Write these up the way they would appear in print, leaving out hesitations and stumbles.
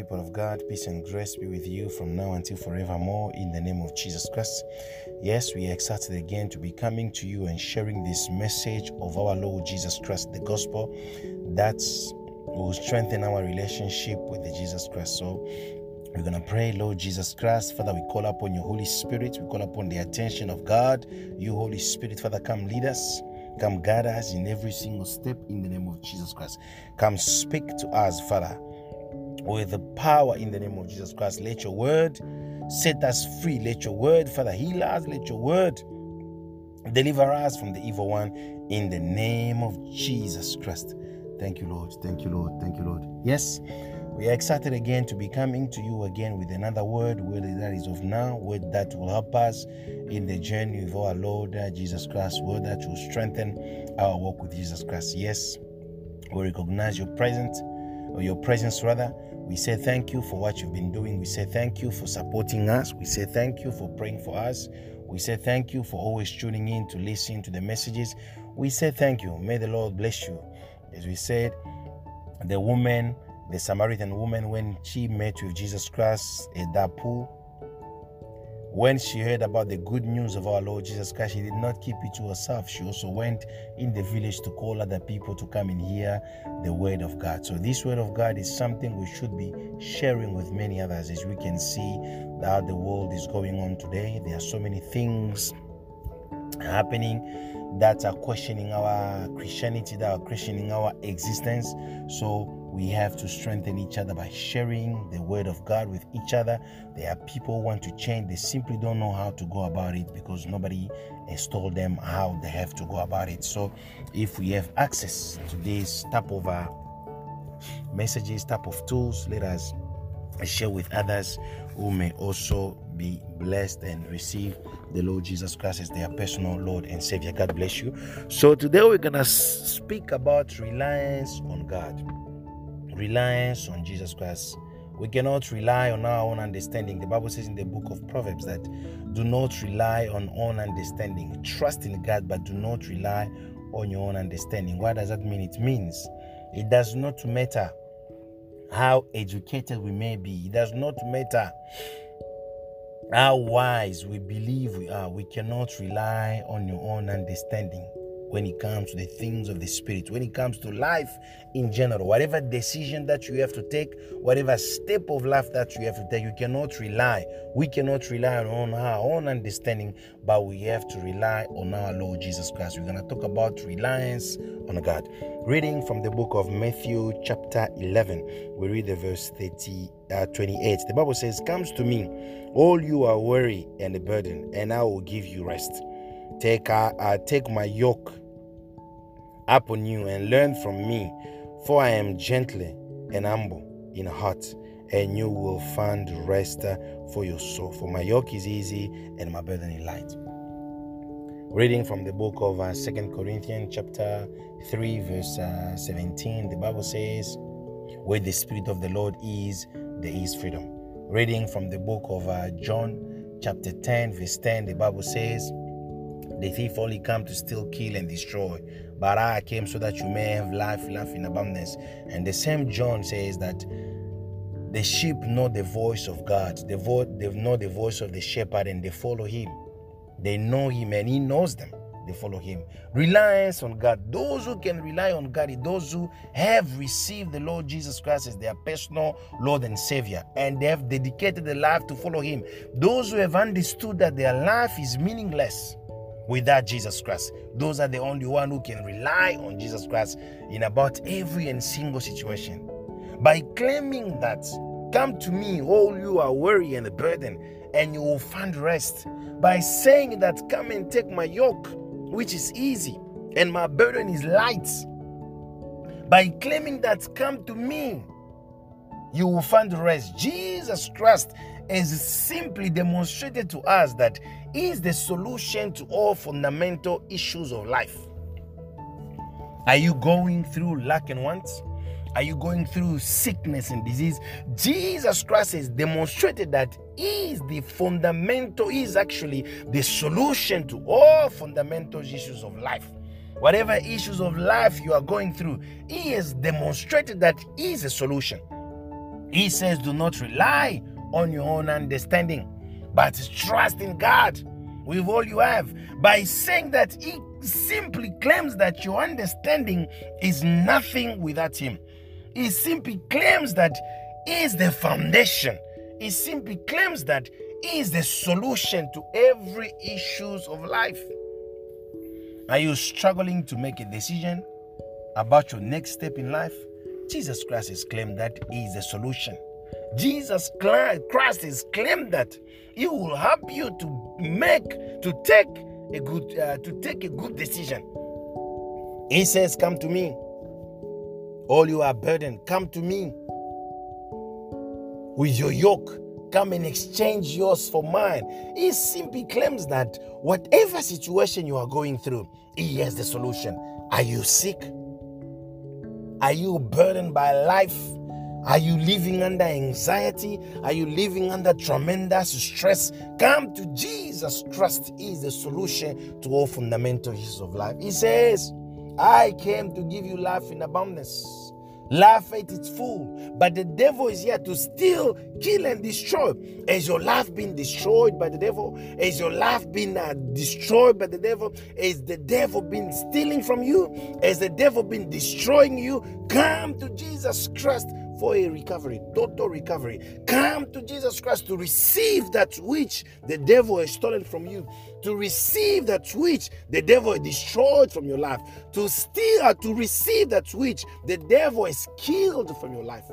people of God. Peace and grace be with you from now until forevermore in the name of Jesus Christ. Yes, we are excited again to be coming to you and sharing this message of our Lord Jesus Christ, the gospel that will strengthen our relationship with the Jesus Christ. So we're going to pray, Lord Jesus Christ. Father, we call upon your Holy Spirit. We call upon the attention of God. You, Holy Spirit, Father, come lead us. Come guide us in every single step in the name of Jesus Christ. Come speak to us, Father, with the power in the name of Jesus Christ. Let your word set us free. Let your word, Father, heal us. Let your word deliver us from the evil one in the name of Jesus Christ. Thank you, Lord. Thank you, Lord. Thank you, Lord. Yes, we are excited again to be coming to you again with another word that is of now, word that will help us in the journey with our Lord Jesus Christ, word that will strengthen our walk with Jesus Christ. Yes, we recognize your presence. We say thank you for what you've been doing. We say thank you for supporting us. We say thank you for praying for us. We say thank you for always tuning in to listen to the messages. We say thank you. May the Lord bless you. As we said, the Samaritan woman, when she met with Jesus Christ at that pool, when she heard about the good news of our Lord Jesus Christ, she did not keep it to herself. She also went in the village to call other people to come and hear the word of God. So this word of God is something we should be sharing with many others. As we can see how the world is going on today, there are so many things happening that are questioning our Christianity, that are questioning our existence. So we have to strengthen each other by sharing the word of God with each other. There are people who want to change. They simply don't know how to go about it because nobody has told them how they have to go about it. So if we have access to this type of messages, type of tools, let us share with others who may also be blessed and receive the Lord Jesus Christ as their personal Lord and Savior. God bless you. So today we're going to speak about reliance on God. Reliance on Jesus Christ. We cannot rely on our own understanding. The Bible says in the book of Proverbs that do not rely on own understanding. Trust in God, but do not rely on your own understanding. What does that mean? It means it does not matter how educated we may be. It does not matter how wise we believe we are. We cannot rely on your own understanding when it comes to the things of the Spirit, when it comes to life in general. Whatever decision that you have to take, whatever step of life that you have to take, we cannot rely on our own understanding, but we have to rely on our Lord Jesus Christ. We're going to talk about reliance on God. Reading from the book of Matthew chapter 11, we read the verse 28. The Bible says, "Comes to me, all you are weary and burdened, and I will give you rest. Take my yoke upon you and learn from me, for I am gentle and humble in heart, and you will find rest for your soul. For my yoke is easy and my burden is light." Reading from the book of 2 Corinthians chapter 3 verse 17, the Bible says, "Where the Spirit of the Lord is, there is freedom." Reading from the book of John chapter 10 verse 10, the Bible says, "The thief only come to steal, kill, and destroy. But I came so that you may have life in abundance." And the same John says that the sheep know the voice of God. They know the voice of the shepherd and they follow him. They know him and he knows them. They follow him. Reliance on God. Those who can rely on God are those who have received the Lord Jesus Christ as their personal Lord and Savior, and they have dedicated their life to follow him. Those who have understood that their life is meaningless without Jesus Christ. Those are the only one who can rely on Jesus Christ in about every and single situation. By claiming that, "Come to me, all you are weary and burdened, and you will find rest." By saying that, "Come and take my yoke, which is easy, and my burden is light." By claiming that, "Come to me, you will find rest." Jesus Christ has simply demonstrated to us that he is the solution to all fundamental issues of life. Are you going through lack and want? Are you going through sickness and disease? Jesus Christ has demonstrated that he is actually the solution to all fundamental issues of life. Whatever issues of life you are going through, he has demonstrated that he is a solution. He says, do not rely on your own understanding, but trust in God with all you have. By saying that, he simply claims that your understanding is nothing without him. He simply claims that he is the foundation. He simply claims that he is the solution to every issues of life. Are you struggling to make a decision about your next step in life? Jesus Christ has claimed that he is the solution. Jesus Christ has claimed that he will help you to take a good decision. He says, come to me, all you are burdened, come to me with your yoke. Come and exchange yours for mine. He simply claims that whatever situation you are going through, he has the solution. Are you sick? Are you burdened by life? Are you living under anxiety? Are you living under tremendous stress? Come to Jesus Christ. He is the solution to all fundamental issues of life. He says, I came to give you life in abundance. Life at its full, but the devil is here to steal, kill, and destroy. Has your life been destroyed by the devil? Has your life been destroyed by the devil? Has the devil been stealing from you? Has the devil been destroying you? Come to Jesus Christ for a recovery, total recovery. Come to Jesus Christ to receive that which the devil has stolen from you, to receive that which the devil has destroyed from your life, to receive that which the devil has killed from your life.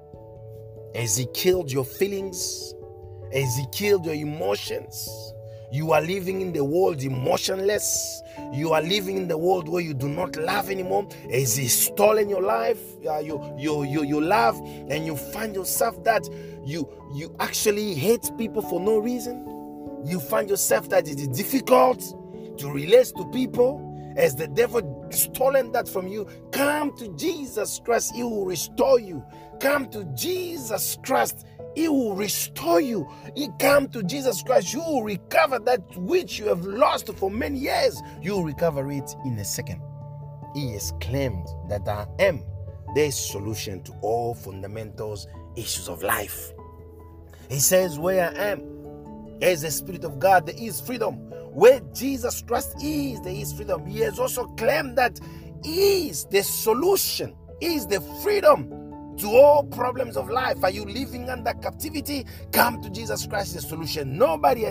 Has he killed your feelings? Has he killed your emotions? You are living in the world emotionless. You are living in the world where you do not love anymore. Has he stolen your life? You love, and you find yourself that you actually hate people for no reason. You find yourself that it is difficult to relate to people. Has the devil stolen that from you? Come to Jesus Christ. He will restore you. Come to Jesus Christ. He will restore you. You come to Jesus Christ. You will recover that which you have lost for many years. You will recover it in a second. He has claimed that I am the solution to all fundamentals issues of life. He says, where I am, there is the Spirit of God, there is freedom. Where Jesus Christ is, there is freedom. He has also claimed that He is the solution. He is the freedom to all problems of life. Are you living under captivity? Come to Jesus Christ, the solution. Nobody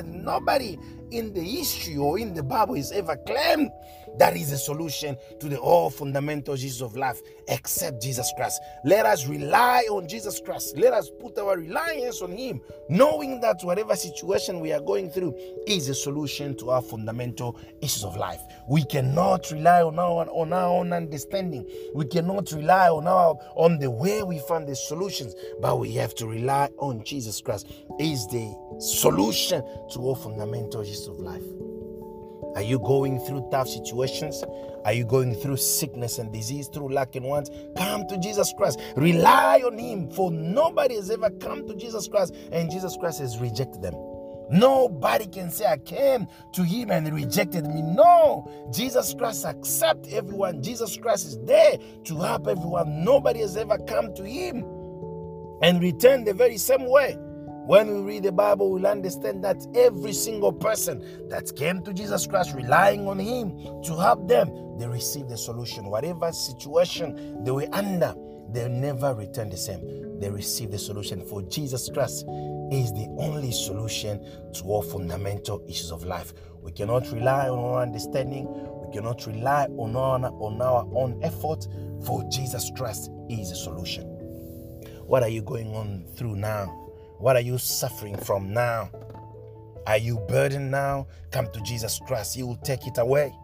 in the history or in the Bible has ever claimed that is a solution to the all fundamental issues of life except Jesus Christ. Let us rely on Jesus Christ. Let us put our reliance on Him, knowing that whatever situation we are going through is a solution to our fundamental issues of life. We cannot rely on our own understanding. We cannot rely on the way we find the solutions, but we have to rely on Jesus Christ. He is the solution to all fundamental issues of life. Are you going through tough situations? Are you going through sickness and disease, through lack and want? Come to Jesus Christ. Rely on Him, for nobody has ever come to Jesus Christ and Jesus Christ has rejected them. Nobody can say, I came to Him and He rejected me. No, Jesus Christ accepts everyone. Jesus Christ is there to help everyone. Nobody has ever come to Him and returned the very same way. When we read the Bible, we'll understand that every single person that came to Jesus Christ relying on Him to help them, they received the solution. Whatever situation they were under, they never returned the same. They received the solution. For Jesus Christ is the only solution to all fundamental issues of life. We cannot rely on our understanding. We cannot rely on our own effort. For Jesus Christ is the solution. What are you going on through now? What are you suffering from now? Are you burdened now? Come to Jesus Christ. He will take it away.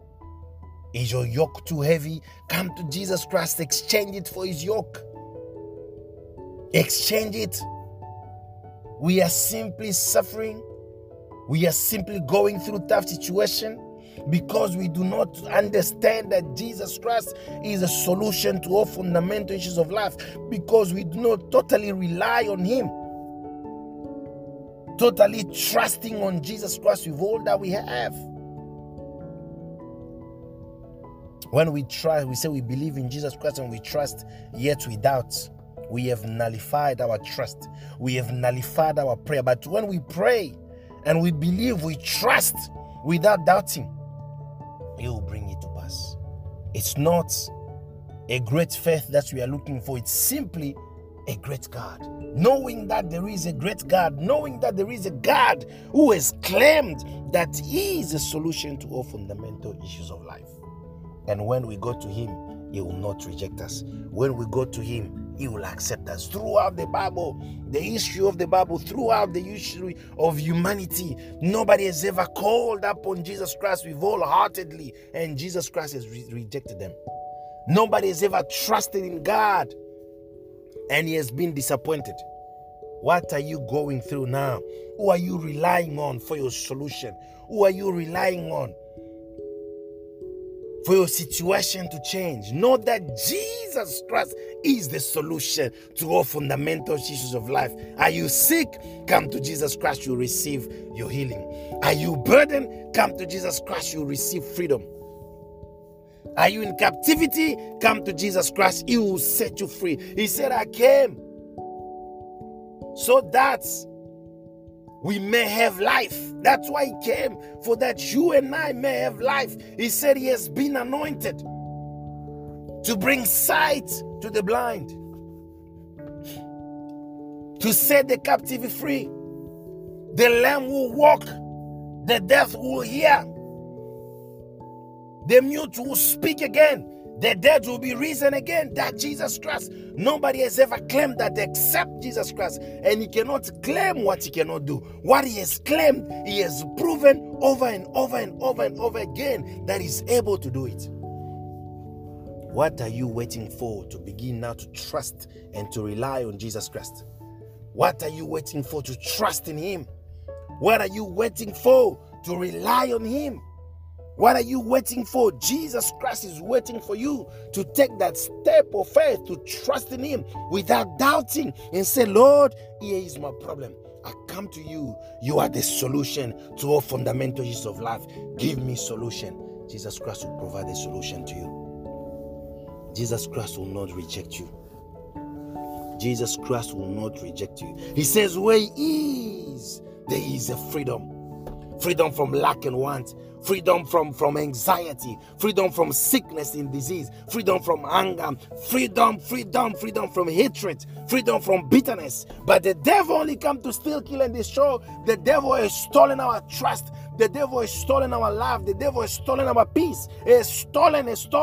Is your yoke too heavy? Come to Jesus Christ. Exchange it for His yoke. Exchange it. We are simply suffering. We are simply going through tough situation because we do not understand that Jesus Christ is a solution to all fundamental issues of life, because we do not totally rely on Him. Totally trusting on Jesus Christ with all that we have. When we try, we say we believe in Jesus Christ and we trust, yet we doubt. we have nullified our trust. We have nullified our prayer. But when we pray and we believe, we trust without doubting, He will bring it to pass. It's not a great faith that we are looking for. It's simply a great God. Knowing that there is a great God, knowing that there is a God who has claimed that He is a solution to all fundamental issues of life. And when we go to Him, He will not reject us. When we go to Him, He will accept us. Throughout the Bible, the history of the Bible, throughout the history of humanity, nobody has ever called upon Jesus Christ with wholeheartedly, and Jesus Christ has rejected them. Nobody has ever trusted in God and He has been disappointed. What are you going through now? Who are you relying on for your solution? Who are you relying on for your situation to change? Know that Jesus Christ is the solution to all fundamental issues of life. Are you sick? Come to Jesus Christ, you'll receive your healing. Are you burdened? Come to Jesus Christ, you'll receive freedom. Are you in captivity? Come to Jesus Christ, He will set you free. He said, I came so that we may have life. That's why He came, for that you and I may have life. He said He has been anointed to bring sight to the blind, to set the captive free. The lame will walk, the deaf will hear, the mute will speak again, the dead will be risen again. That Jesus Christ. Nobody has ever claimed that except Jesus Christ. And He cannot claim what He cannot do. What He has claimed, He has proven over and over and over and over again that He's able to do it. What are you waiting for to begin now to trust and to rely on Jesus Christ? What are you waiting for to trust in Him? What are you waiting for to rely on Him? What are you waiting for? Jesus Christ is waiting for you to take that step of faith, to trust in Him without doubting and say, Lord, here is my problem. I come to you. You are the solution to all fundamental issues of life. Give me solution. Jesus Christ will provide a solution to you. Jesus Christ will not reject you. Jesus Christ will not reject you. He says, where He is, there is a freedom. Freedom from lack and want. Freedom from anxiety. Freedom from sickness and disease. Freedom from anger. Freedom from hatred. Freedom from bitterness. But the devil only comes to steal, kill, and destroy. The devil has stolen our trust. The devil has stolen our life. The devil has stolen our peace. It's stolen.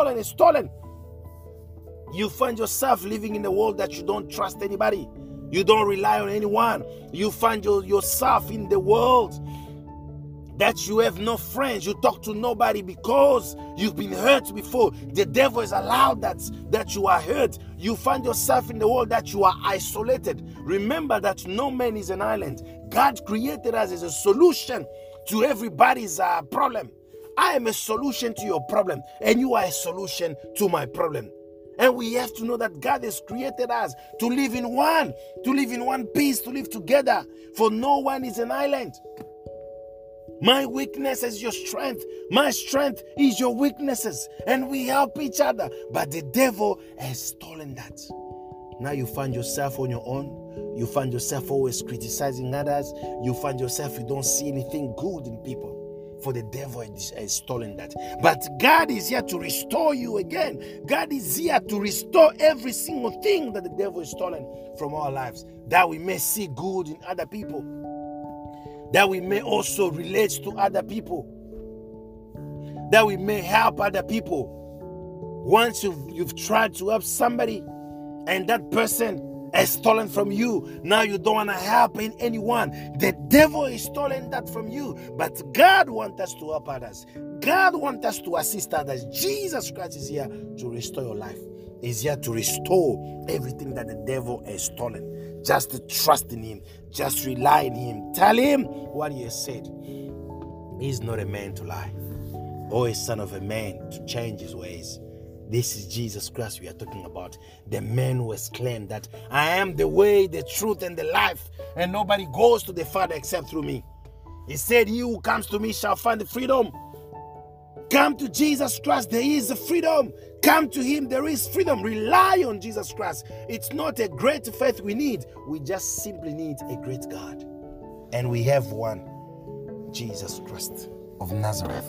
You find yourself living in a world that you don't trust anybody. You don't rely on anyone. You find yourself in the world that you have no friends, you talk to nobody because you've been hurt before. The devil has allowed that you are hurt. You find yourself in the world that you are isolated. Remember that no man is an island. God created us as a solution to everybody's problem. I am a solution to your problem, and you are a solution to my problem. And we have to know that God has created us to live in one piece, to live together. For no one is an island. My weakness is your strength. My strength is your weaknesses. And we help each other. But the devil has stolen that. Now you find yourself on your own. You find yourself always criticizing others. You find yourself you don't see anything good in people. For the devil has stolen that. But God is here to restore you again. God is here to restore every single thing that the devil has stolen from our lives. That we may see good in other people. That we may also relate to other people. That we may help other people. Once you've tried to help somebody and that person has stolen from you, now you don't want to help anyone. The devil is stolen that from you. But God wants us to help others. God wants us to assist others. Jesus Christ is here to restore your life. He's here to restore everything that the devil has stolen. Just to trust in Him. Just rely on Him. Tell Him what He has said. He's not a man to lie, or a son of a man to change his ways. This is Jesus Christ we are talking about. The man who has claimed that I am the way, the truth, and the life, and nobody goes to the Father except through me. He said, he who comes to me shall find the freedom. Come to Jesus Christ. There is freedom. Come to him. There is freedom. Rely on Jesus Christ. It's not a great faith we need. We just simply need a great God. And we have one, Jesus Christ of Nazareth.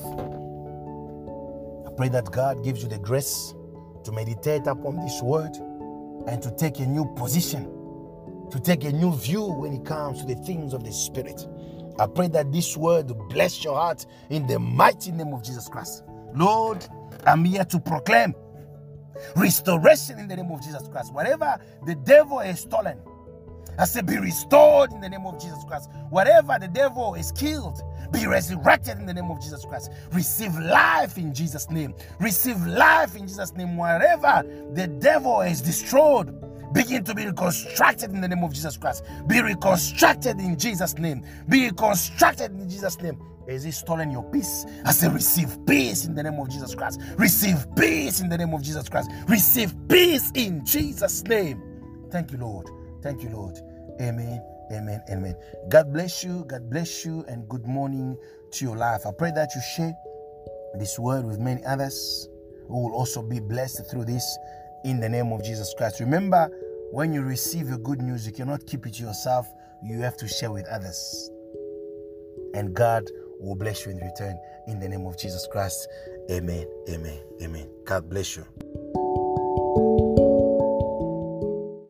I pray that God gives you the grace to meditate upon this word and to take a new position, to take a new view when it comes to the things of the Spirit. I pray that this word bless your heart in the mighty name of Jesus Christ. Lord, I'm here to proclaim restoration in the name of Jesus Christ. Whatever the devil has stolen, I say be restored in the name of Jesus Christ. Whatever the devil is killed, be resurrected in the name of Jesus Christ. Receive life in Jesus' name. Receive life in Jesus' name. Wherever the devil is destroyed, begin to be reconstructed in the name of Jesus Christ. Be reconstructed in Jesus' name. Be reconstructed in Jesus' name. Has he stolen your peace? I say receive peace in the name of Jesus Christ. Receive peace in the name of Jesus Christ. Receive peace in Jesus' name. Thank you, Lord. Thank you, Lord. Amen. Amen. Amen. God bless you. God bless you. And good morning to your life. I pray that you share this word with many others who will also be blessed through this in the name of Jesus Christ. Remember, when you receive your good news, you cannot keep it to yourself. You have to share with others. And God will bless you in return in the name of Jesus Christ. Amen. Amen. Amen. God bless you.